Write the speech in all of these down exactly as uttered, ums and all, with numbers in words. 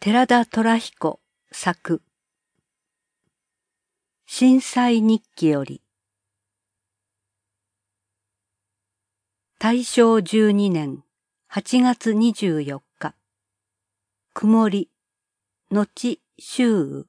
寺田虎彦作震災日記より大正じゅうにねんはちがつにじゅうよっか曇り後秋雨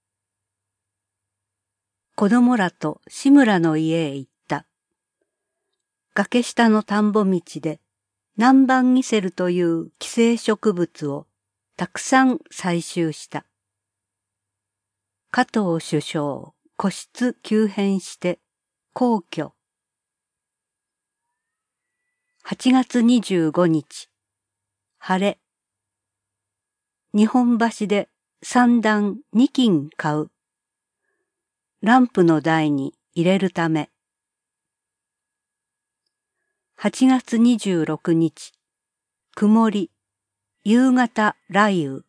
子供らと志村の家へ行った。崖下の田んぼ道で南蛮ギセルという寄生植物をたくさん採集した。加藤首相個室急変して皇居。はちがつにじゅうごにち晴れ。日本橋で三段二斤買う。ランプの台に入れるため。はちがつにじゅうろくにち曇り。夕方雷雨。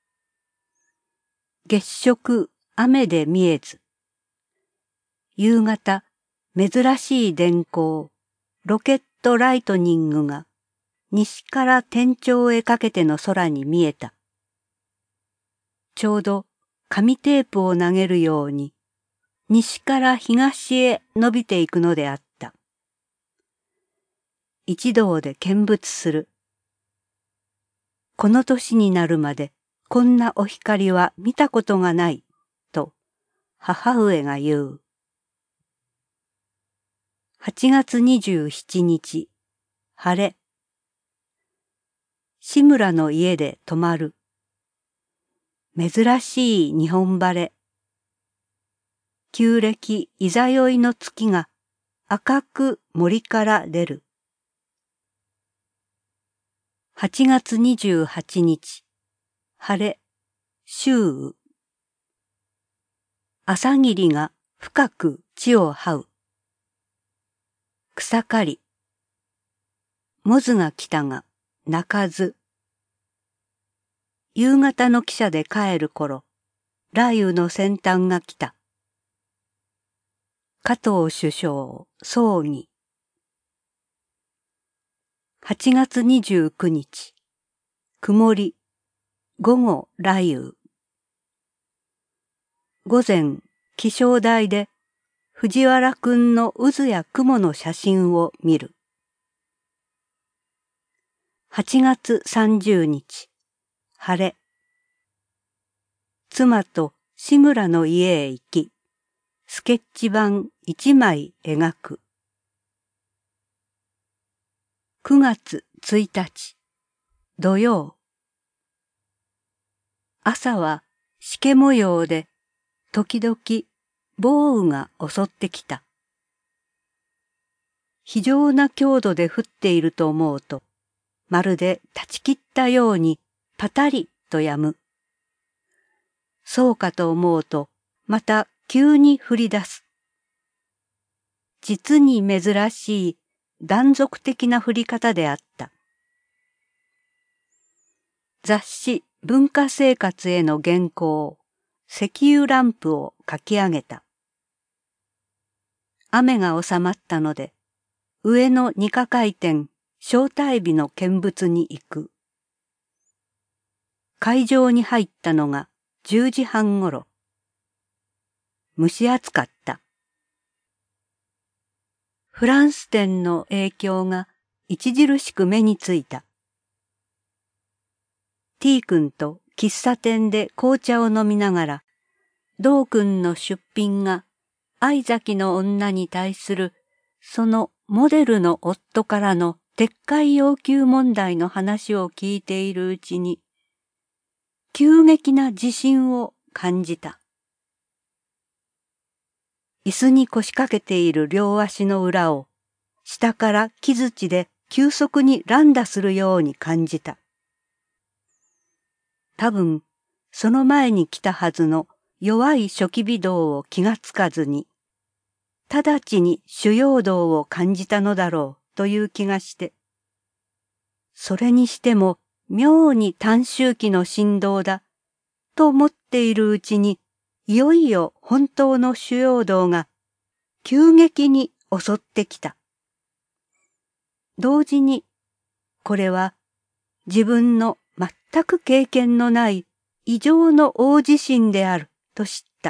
月食雨で見えず。夕方珍しい電光ロケットライトニングが西から天頂へかけての空に見えた。ちょうど紙テープを投げるように西から東へ伸びていくのであった。一同で見物する。この年になるまでこんなお光は見たことがない、と母上が言う。はちがつにじゅうしちにち晴れ。志村の家で泊まる。珍しい日本晴れ。旧暦いざよいの月が赤く森から出る。はちがつにじゅうはちにち晴れ。秋雨。朝霧が深く地を這う。草刈り。モズが来たが鳴かず。夕方の汽車で帰る頃、雷雨の先端が来た。加藤首相葬儀。はちがつにじゅうくにち曇り。午後雷雨。午前気象台で藤原くんの渦や雲の写真を見る。はちがつさんじゅうにち晴れ。妻と志村の家へ行き、スケッチ版一枚描く。くがつついたち土曜。朝はしけ模様で時々暴雨が襲ってきた。非常な強度で降っていると思うと、まるで断ち切ったようにパタリと止む。そうかと思うと、また急に降り出す。実に珍しい断続的な降り方であった。雑誌文化生活への原稿、石油ランプを書き上げた。雨が収まったので、上の二課回転、招待日の見物に行く。会場に入ったのがじゅうじはんごろ。蒸し暑かった。フランス展の影響が著しく目についた。T 君と喫茶店で紅茶を飲みながら、ドー君の出品が相崎の女に対するそのモデルの夫からの撤回要求問題の話を聞いているうちに、急激な自信を感じた。椅子に腰掛けている両足の裏を下から木槌で急速に乱打するように感じた。多分、その前に来たはずの弱い初期微動を気がつかずに、直ちに主要動を感じたのだろうという気がして、それにしても妙に短周期の振動だと思っているうちに、いよいよ本当の主要動が急激に襲ってきた。同時に、これは自分の全く経験のない異常の大地震であると知った。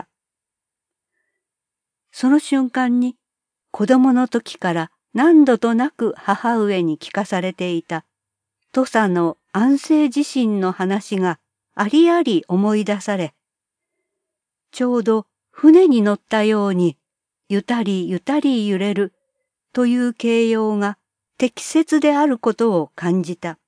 その瞬間に子供の時から何度となく母上に聞かされていた土佐の安政地震の話がありあり思い出され、ちょうど船に乗ったようにゆたりゆたり揺れるという形容が適切であることを感じた。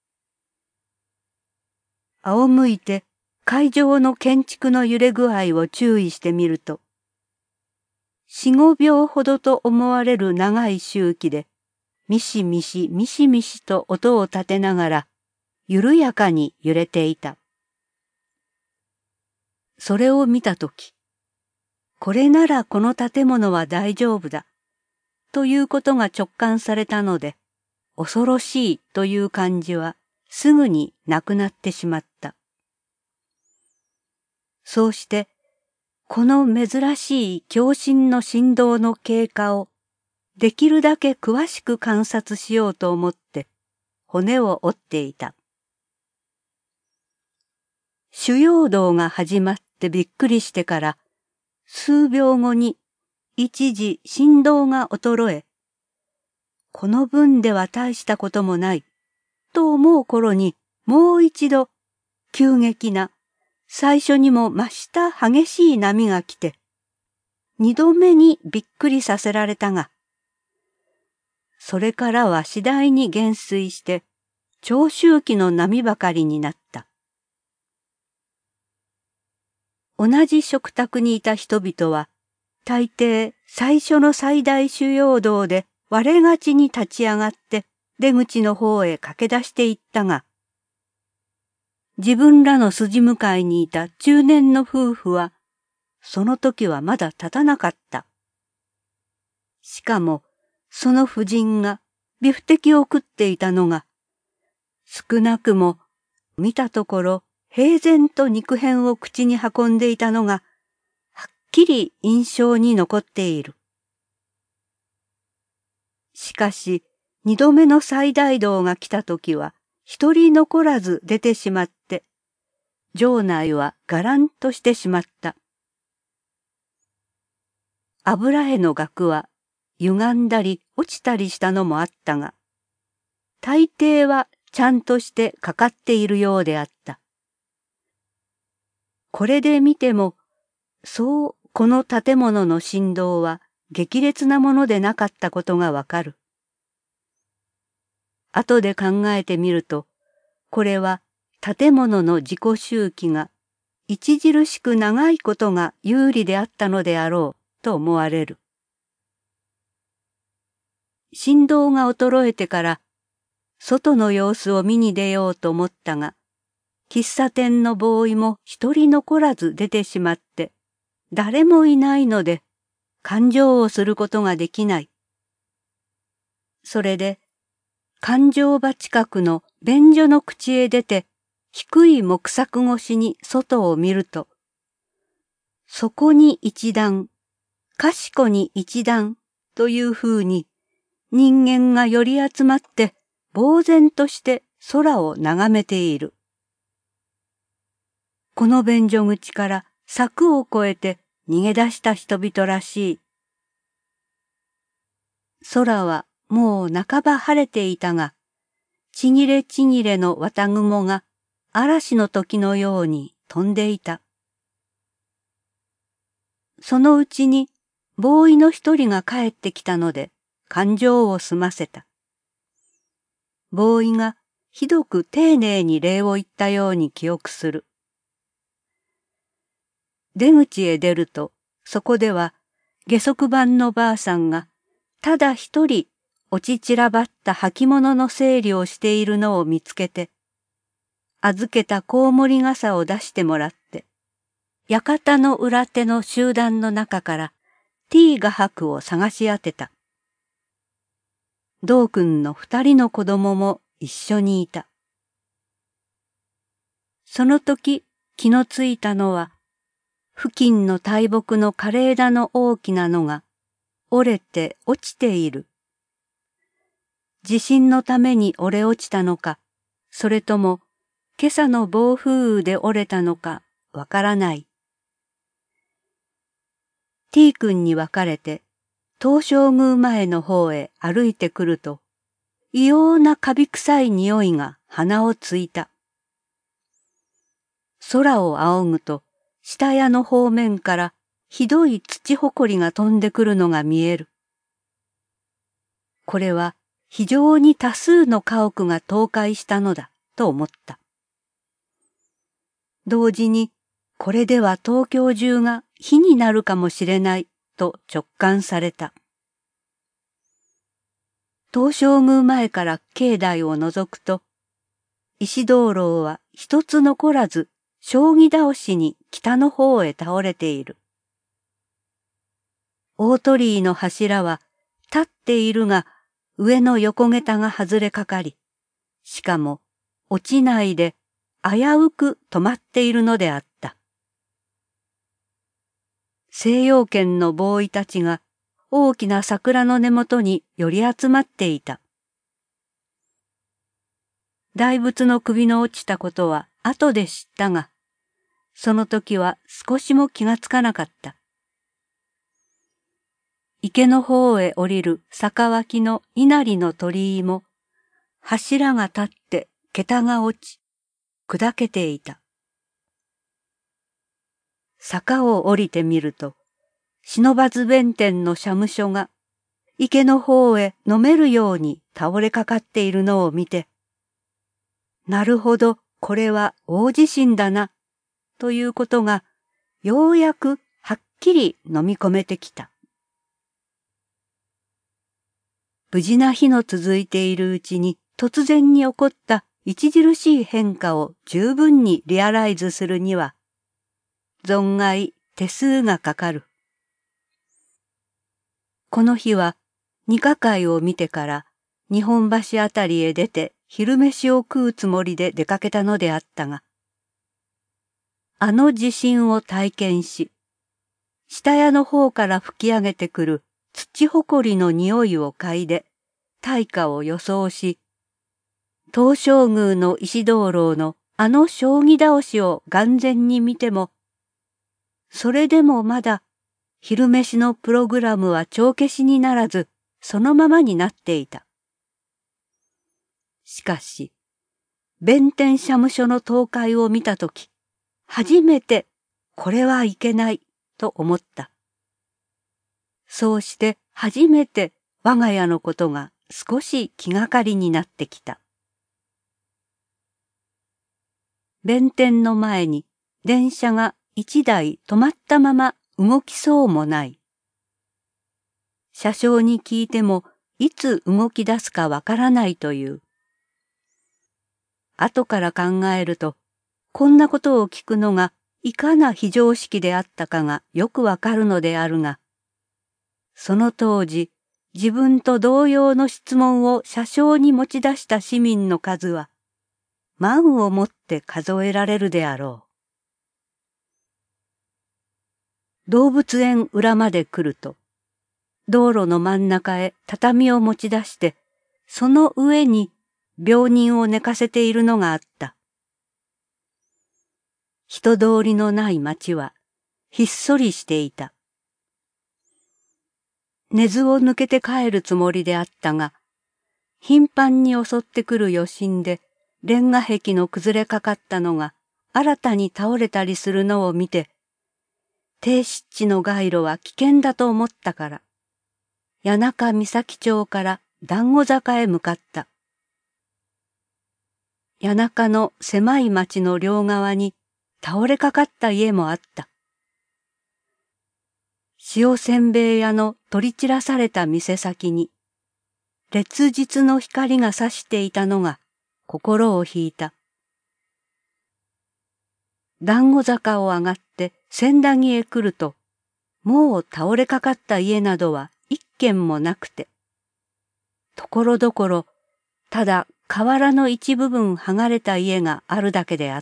仰向いて海上の建築の揺れ具合を注意してみると、四五秒ほどと思われる長い周期で、ミシミシミシミシと音を立てながら、緩やかに揺れていた。それを見たとき、これならこの建物は大丈夫だ、ということが直感されたので、恐ろしいという感じはすぐになくなってしまった。そうして、この珍しい共振の振動の経過をできるだけ詳しく観察しようと思って骨を折っていた。主要動が始まってびっくりしてから数秒後に一時振動が衰え、この分では大したこともないと思う頃にもう一度急激な最初にも増した激しい波が来て、二度目にびっくりさせられたが、それからは次第に減衰して、長周期の波ばかりになった。同じ食卓にいた人々は、大抵最初の最大主要動で割れがちに立ち上がって出口の方へ駆け出していったが、自分らの筋向かいにいた中年の夫婦は、その時はまだ立たなかった。しかも、その婦人がビフテキを食っていたのが、少なくも見たところ平然と肉片を口に運んでいたのが、はっきり印象に残っている。しかし、二度目の最大動が来た時は、一人残らず出てしまって、場内はがらんとしてしまった。油絵の額は歪んだり落ちたりしたのもあったが、大抵はちゃんとしてかかっているようであった。これで見ても、そうこの建物の振動は激烈なものでなかったことがわかる。後で考えてみると、これは建物の自己周期が著しく長いことが有利であったのであろうと思われる。振動が衰えてから外の様子を見に出ようと思ったが、喫茶店のボーイも一人残らず出てしまって、誰もいないので勘定をすることができない。それで、勘定場近くの便所の口へ出て、低い木柵越しに外を見ると、そこに一段、かしこに一段というふうに、人間が寄り集まって呆然として空を眺めている。この便所口から柵を越えて逃げ出した人々らしい。空はもう半ば晴れていたが、ちぎれちぎれの綿雲が嵐の時のように飛んでいた。そのうちにボーイの一人が帰ってきたので勘定を済ませた。ボーイがひどく丁寧に礼を言ったように記憶する。出口へ出ると、そこでは下足番のばあさんがただ一人落ち散らばった履物の整理をしているのを見つけて、預けたコウモリ傘を出してもらって、館の裏手の集団の中からティー画伯を探し当てた。道君の二人の子供も一緒にいた。その時気のついたのは、付近の大木の枯れ枝の大きなのが折れて落ちている。地震のために折れ落ちたのか、それとも今朝の暴風雨で折れたのかわからない。T 君に別れて東照宮前の方へ歩いてくると、異様なカビ臭い匂いが鼻をついた。空を仰ぐと下屋の方面からひどい土ほこりが飛んでくるのが見える。これは非常に多数の家屋が倒壊したのだと思った。同時にこれでは東京中が火になるかもしれないと直感された。東照宮前から境内を覗くと、石灯籠は一つ残らず将棋倒しに北の方へ倒れている。大鳥居の柱は立っているが上の横桁が外れかかり、しかも落ちないで危うく止まっているのであった。西洋圏のボーイたちが大きな桜の根元に寄り集まっていた。大仏の首の落ちたことは後で知ったが、その時は少しも気がつかなかった。池の方へ降りる坂脇の稲荷の鳥居も、柱が立って桁が落ち、砕けていた。坂を降りてみると、不忍弁天の社務所が池の方へ飲めるように倒れかかっているのを見て、なるほど、これは大地震だな、ということがようやくはっきり飲み込めてきた。無事な日の続いているうちに突然に起こった著しい変化を十分にリアライズするには、存外手数がかかる。この日は二課会を見てから日本橋あたりへ出て昼飯を食うつもりで出かけたのであったが、あの地震を体験し、下屋の方から吹き上げてくる土ほこりの匂いを嗅いで大火を予想し、東照宮の石灯籠のあの将棋倒しを眼前に見ても、それでもまだ昼飯のプログラムは帳消しにならず、そのままになっていた。しかし、弁天社務所の倒壊を見たとき、初めてこれはいけないと思った。そうして初めて我が家のことが少し気がかりになってきた。弁天の前に電車が一台止まったまま動きそうもない。車掌に聞いてもいつ動き出すかわからないという。後から考えると、こんなことを聞くのがいかな非常識であったかがよくわかるのであるが、その当時、自分と同様の質問を車掌に持ち出した市民の数は、万をもって数えられるであろう。動物園裏まで来ると、道路の真ん中へ畳を持ち出して、その上に病人を寝かせているのがあった。人通りのない町はひっそりしていた。根津を抜けて帰るつもりであったが、頻繁に襲ってくる余震でレンガ壁の崩れかかったのが新たに倒れたりするのを見て、低湿地の街路は危険だと思ったから、谷中岬町から団子坂へ向かった。谷中の狭い町の両側に倒れかかった家もあった。塩せんべい屋の取り散らされた店先に、烈日の光が差していたのが心を引いた。団子坂を上がって千駄木へ来ると、もう倒れかかった家などは一軒もなくて、ところどころただ瓦の一部分剥がれた家があるだけであった。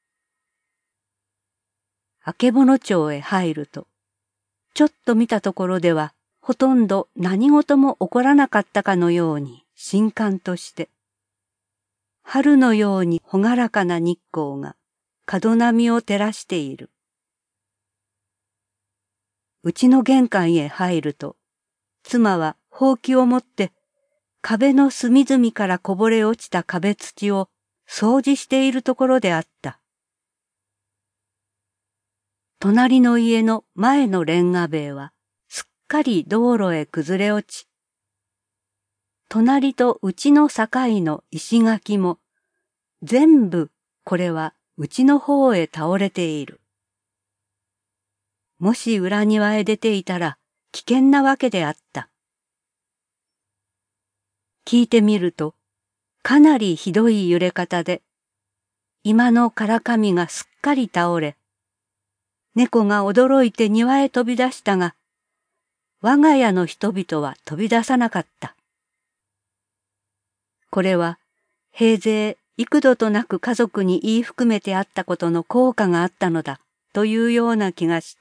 あけぼの町へ入ると、ちょっと見たところではほとんど何事も起こらなかったかのように静観として、 春のように朗らかな日光が門波を照らしている。うちの玄関へ入ると、妻はほうきを持って壁の隅々からこぼれ落ちた壁土を掃除しているところであった。隣の家の前のレンガ塀はすっかり道路へ崩れ落ち、隣とうちの境の石垣も全部これはうちの方へ倒れている。もし裏庭へ出ていたら危険なわけであった。聞いてみるとかなりひどい揺れ方で、居間のからかみがすっかり倒れ、猫が驚いて庭へ飛び出したが、我が家の人々は飛び出さなかった。これは平勢幾度となく家族に言い含めてあったことの効果があったのだというような気がした。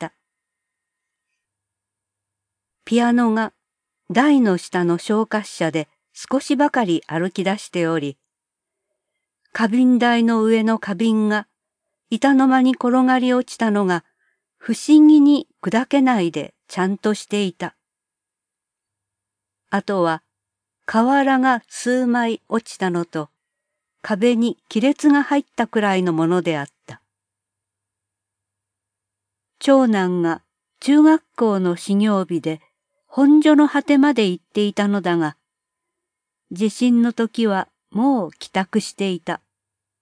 ピアノが台の下の小滑車で少しばかり歩き出しており、花瓶台の上の花瓶が板の間に転がり落ちたのが不思議に砕けないでちゃんとしていた。あとは瓦が数枚落ちたのと壁に亀裂が入ったくらいのものであった。長男が中学校の始業日で本所の果てまで行っていたのだが、地震の時はもう帰宅していた。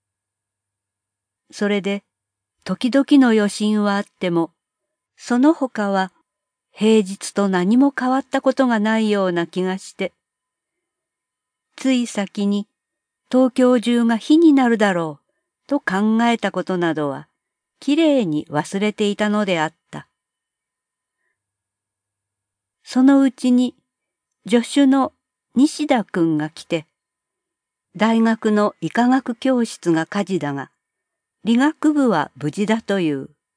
それで時々の余震はあっても、その他は平日と何も変わったことがないような気がして、つい先に東京中が火になるだろうと考えたことなどはきれいに忘れていたのであった。そのうちに助手の西田くんが来て、大学の医科学教室が火事だが、理学部は無事だという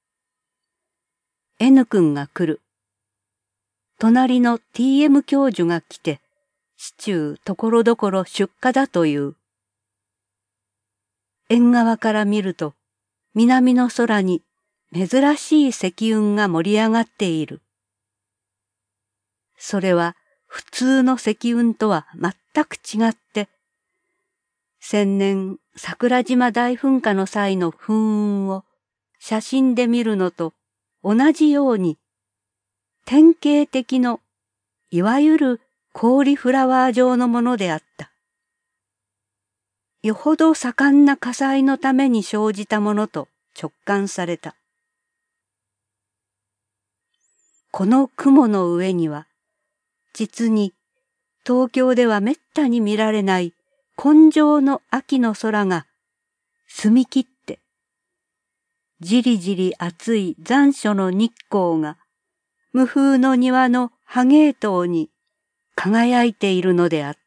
。N 君が来る。隣の ティーエム 教授が来て、市中ところどころ出火だという。縁側から見ると、南の空に珍しい積雲が盛り上がっている。それは普通の積雲とは全く違って、先年桜島大噴火の際の噴雲を写真で見るのと同じように、典型的のいわゆる氷フラワー状のものであった。よほど盛んな火災のために生じたものと直感された。この雲の上には、実に東京ではめったに見られない今生の秋の空が澄み切って、じりじり暑い残暑の日光が無風の庭の葉芸塔に輝いているのであった。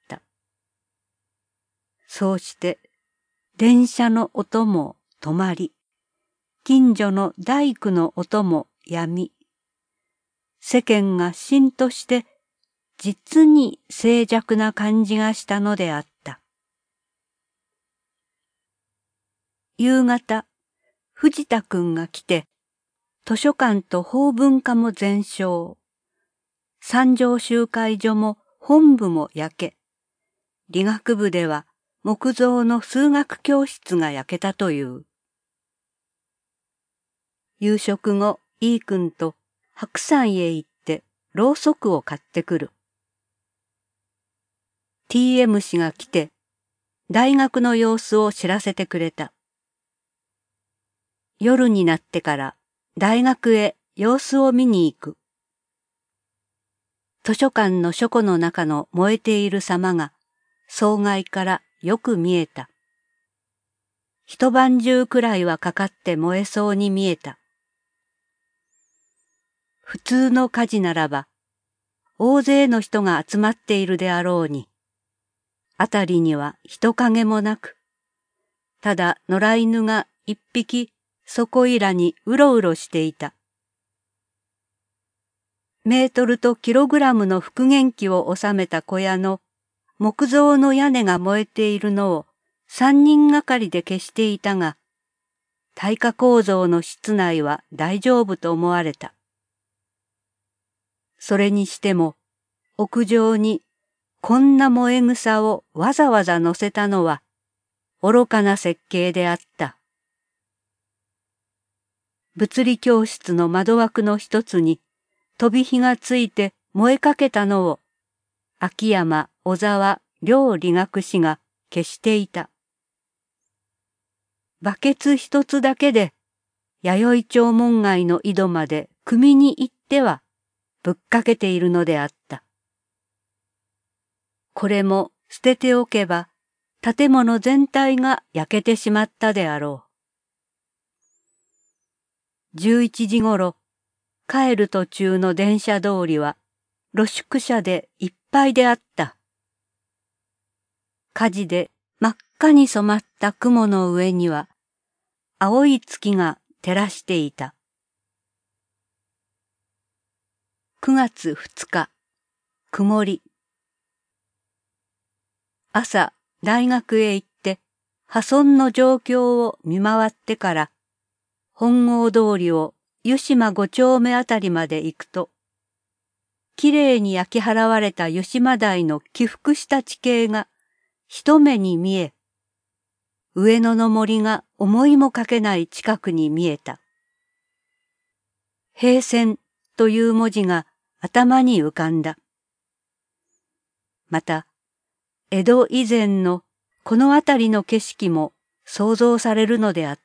そうして電車の音も止まり、近所の大工の音もやみ、世間がしんとして実に静寂な感じがしたのであった。夕方、藤田くんが来て、図書館と法文化も全焼。三条集会所も本部も焼け、理学部では木造の数学教室が焼けたという。夕食後、E君と白山へ行ってろうそくを買ってくる。ティーエム 氏が来て、大学の様子を知らせてくれた。夜になってから大学へ様子を見に行く。図書館の書庫の中の燃えている様が総外からよく見えた。一晩中くらいはかかって燃えそうに見えた。普通の火事ならば大勢の人が集まっているであろうに、あたりには人影もなく、ただ野良犬が一匹そこいらにうろうろしていた。メートルとキログラムの復元機を収めた小屋の木造の屋根が燃えているのを三人がかりで消していたが、耐火構造の室内は大丈夫と思われた。それにしても、屋上にこんな燃え草をわざわざ乗せたのは愚かな設計であった。物理教室の窓枠の一つに飛び火がついて燃えかけたのを秋山、小沢、両理学士が消していた。バケツ一つだけで弥生町門外の井戸まで汲みに行ってはぶっかけているのであった。これも捨てておけば建物全体が焼けてしまったであろう。じゅういちじごろ、帰る途中の電車通りは露宿者でいっぱいであった。火事で真っ赤に染まった雲の上には青い月が照らしていた。くがつふつか、曇り。朝、大学へ行って破損の状況を見回ってから本郷通りを湯島五丁目あたりまで行くと、きれいに焼き払われた湯島台の起伏した地形が一目に見え、上野の森が思いもかけない近くに見えた。平線という文字が頭に浮かんだ。また、江戸以前のこの辺りの景色も想像されるのであった。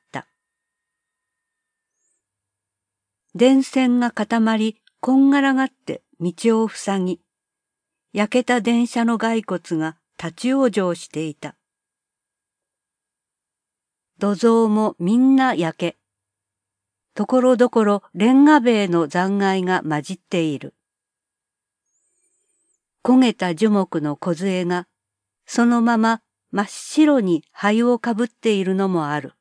電線が固まり、こんがらがって道を塞ぎ、焼けた電車の骸骨が立ち往生していた。土蔵もみんな焼け、ところどころレンガ塀の残骸が混じっている。焦げた樹木の梢がそのまま真っ白に灰をかぶっているのもある。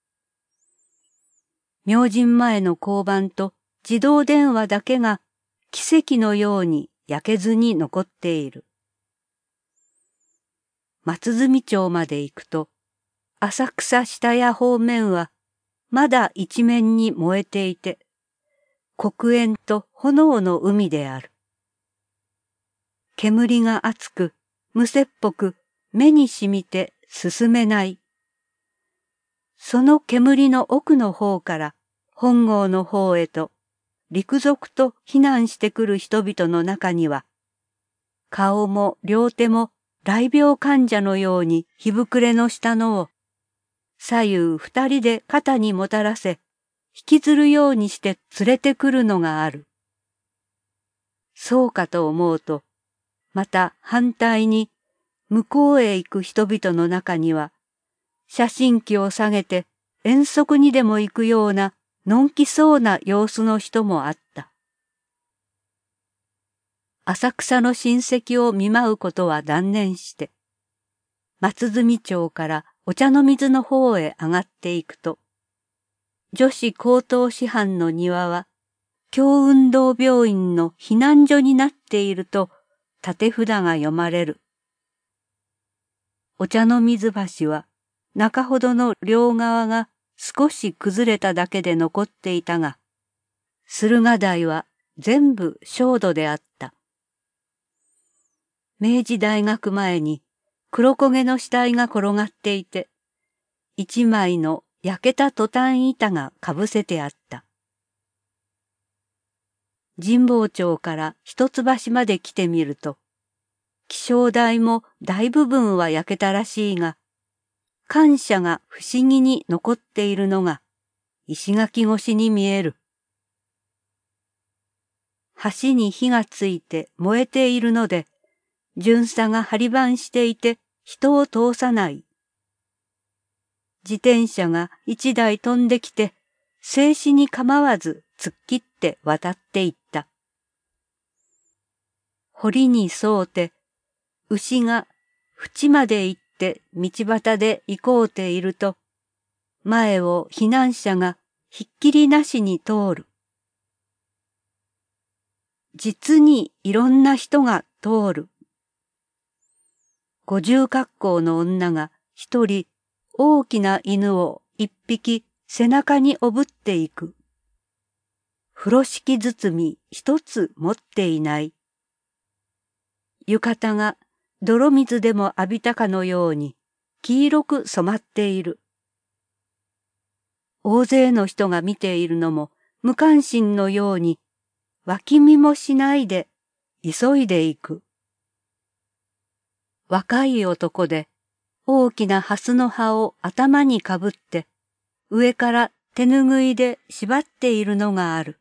明神前の交番と自動電話だけが奇跡のように焼けずに残っている。松住町まで行くと、浅草下屋方面はまだ一面に燃えていて、黒煙と炎の海である。煙が熱く、むせっぽく、目にしみて進めない。その煙の奥の方から本郷の方へと陸続と避難してくる人々の中には、顔も両手も雷病患者のように火膨れのしたのを左右二人で肩にもたらせ、引きずるようにして連れてくるのがある。そうかと思うと、また反対に向こうへ行く人々の中には、写真機を下げて遠足にでも行くようなのんきそうな様子の人もあった。浅草の親戚を見舞うことは断念して、松住町からお茶の水の方へ上がっていくと、女子高等師範の庭は、京運動病院の避難所になっていると立て札が読まれる。お茶の水橋は中ほどの両側が少し崩れただけで残っていたが、駿河台は全部焦土であった。明治大学前に黒焦げの死体が転がっていて、一枚の焼けたトタン板がかぶせてあった。神保町から一橋まで来てみると、気象台も大部分は焼けたらしいが、感謝が不思議に残っているのが石垣越しに見える。橋に火がついて燃えているので、巡査が張り番していて人を通さない。自転車が一台飛んできて、静止に構わず突っ切って渡っていった。堀に沿うて、牛が縁まで行って道端で行こうていると、前を避難者がひっきりなしに通る。実にいろんな人が通る。五十格好の女が一人大きな犬を一匹背中におぶっていく。風呂敷包み一つ持っていない。浴衣が泥水でも浴びたかのように黄色く染まっている。大勢の人が見ているのも無関心のように脇見もしないで急いでいく。若い男で大きな蓮の葉を頭にかぶって上から手ぬぐいで縛っているのがある。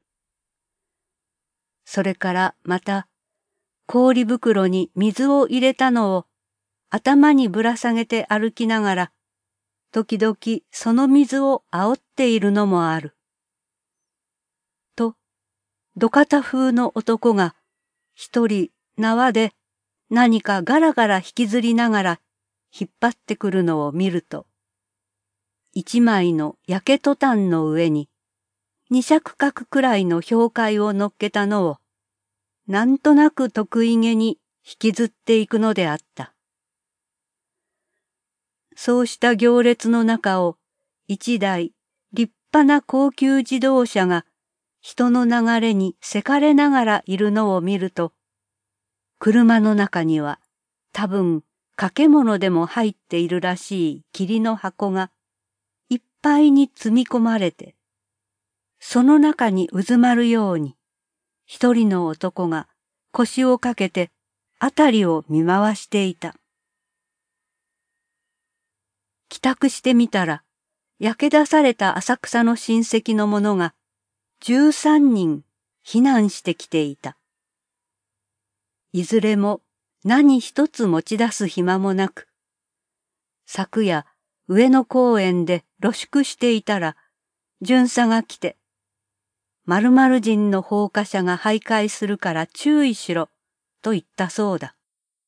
それからまた氷袋に水を入れたのを頭にぶら下げて歩きながら時々その水を煽っているのもある。と、土方風の男が一人縄で何かガラガラ引きずりながら引っ張ってくるのを見ると、一枚の焼けトタンの上に二尺角くらいの氷塊を乗っけたのをなんとなく得意げに引きずっていくのであった。そうした行列の中を一台立派な高級自動車が人の流れにせかれながらいるのを見ると、車の中には多分掛け物でも入っているらしい桐の箱がいっぱいに積み込まれて、その中にうずまるように一人の男が腰をかけてあたりを見回していた。帰宅してみたら、焼け出された浅草の親戚の者が十三人避難してきていた。いずれも何一つ持ち出す暇もなく、昨夜上野公園で露宿していたら、巡査が来て、〇〇人の放火者が徘徊するから注意しろと言ったそうだ。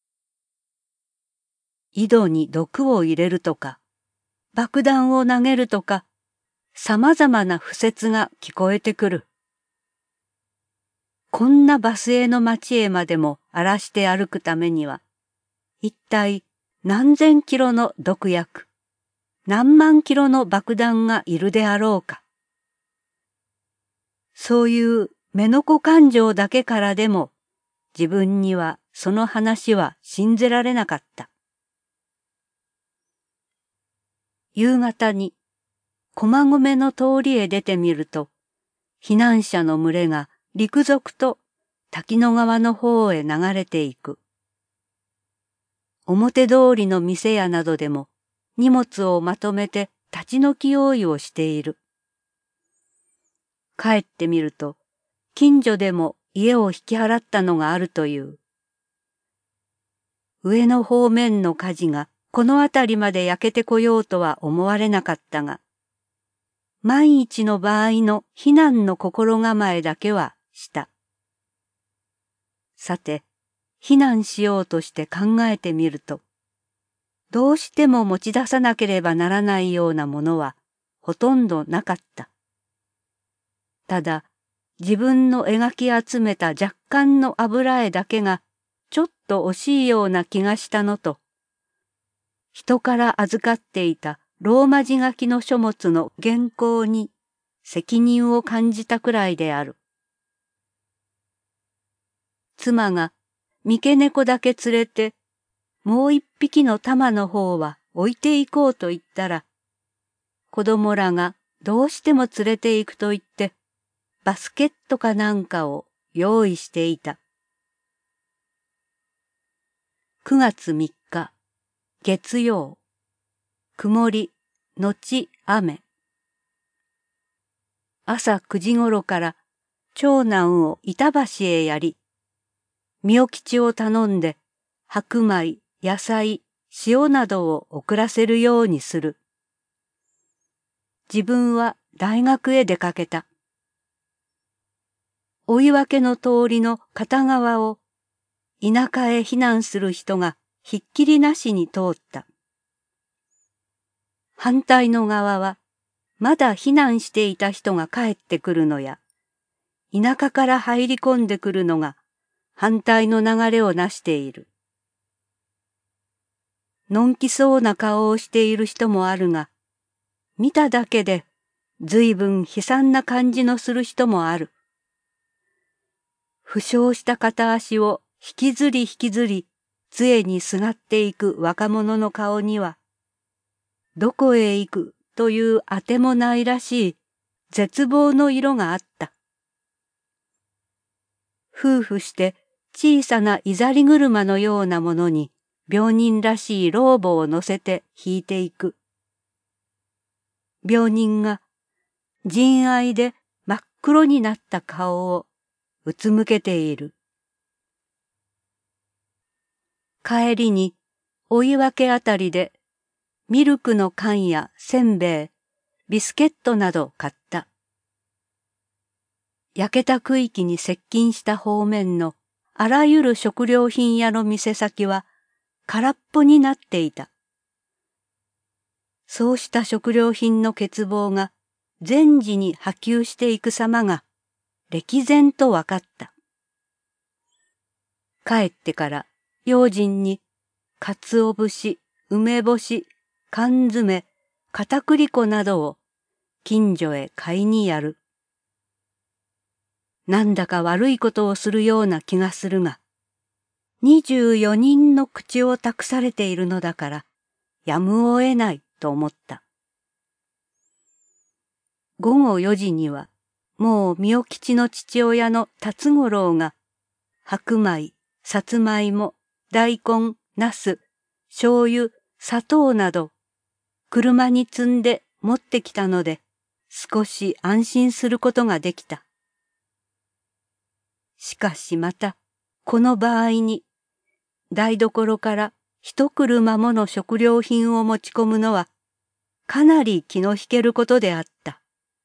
井戸に毒を入れるとか、爆弾を投げるとか、様々な不説が聞こえてくる。こんなバスへの町へまでも荒らして歩くためには、一体何千キロの毒薬、何万キロの爆弾がいるであろうか。そういう目の子感情だけからでも、自分にはその話は信じられなかった。夕方に駒込の通りへ出てみると、避難者の群れが陸続と滝野川の方へ流れていく。表通りの店屋などでも荷物をまとめて立ち退き用意をしている。帰ってみると、近所でも家を引き払ったのがあるという。上の方面の火事がこの辺りまで焼けてこようとは思われなかったが、万一の場合の避難の心構えだけはした。さて、避難しようとして考えてみると、どうしても持ち出さなければならないようなものはほとんどなかった。ただ、自分の描き集めた若干の油絵だけがちょっと惜しいような気がしたのと、人から預かっていたローマ字書きの書物の原稿に責任を感じたくらいである。妻が三毛猫だけ連れて、もう一匹の玉の方は置いていこうと言ったら、子供らがどうしても連れて行くと言って、バスケットかなんかを用意していた。くがつみっか、月曜、曇り、後雨。朝くじごろから長男を板橋へやり、みお吉を頼んで白米、野菜、塩などを送らせるようにする。自分は大学へ出かけた。追い分けの通りの片側を田舎へ避難する人がひっきりなしに通った。反対の側はまだ避難していた人が帰ってくるのや、田舎から入り込んでくるのが反対の流れをなしている。 のんきそうな顔をしている人もあるが、見ただけで随分悲惨な感じのする人もある。負傷した片足を引きずり引きずり杖にすがっていく若者の顔には、どこへ行くというあてもないらしい絶望の色があった。夫婦して小さないざり車のようなものに病人らしい老母を乗せて引いていく。病人が人愛で真っ黒になった顔をうつむけている。帰りに追い分けあたりでミルクの缶やせんべい、ビスケットなど買った。焼けた区域に接近した方面のあらゆる食料品屋の店先は空っぽになっていた。そうした食料品の欠乏が全時に波及していく様が歴然と分かった。帰ってから用心に鰹節、梅干し、缶詰、片栗粉などを近所へ買いにやる。なんだか悪いことをするような気がするが、にじゅうよにんの口を託されているのだから、やむを得ないと思った。午後よじには、もうみお吉の父親の辰五郎が、白米、さつまいも、大根、ナス、醤油、砂糖など、車に積んで持ってきたので、少し安心することができた。しかしまた、この場合に、台所から一車もの食料品を持ち込むのは、かなり気の引けることであった。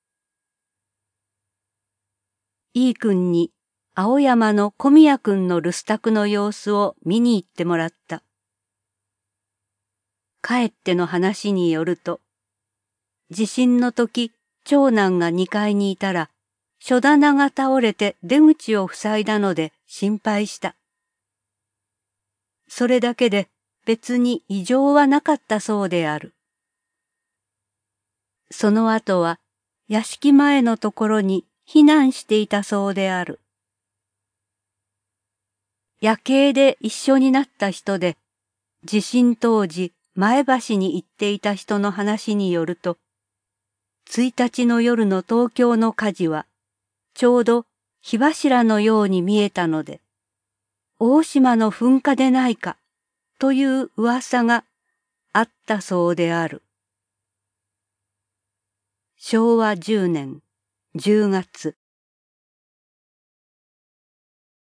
いい君に青山の小宮君の留守宅の様子を見に行ってもらった。帰っての話によると、地震の時、長男がにかいにいたら、書棚が倒れて出口を塞いだので心配した。それだけで別に異常はなかったそうである。その後は屋敷前のところに避難していたそうである。夜景で一緒になった人で、地震当時前橋に行っていた人の話によると、ついたちの夜の東京の火事は、ちょうど火柱のように見えたので、大島の噴火でないかという噂があったそうである。しょうわじゅうねんじゅうがつ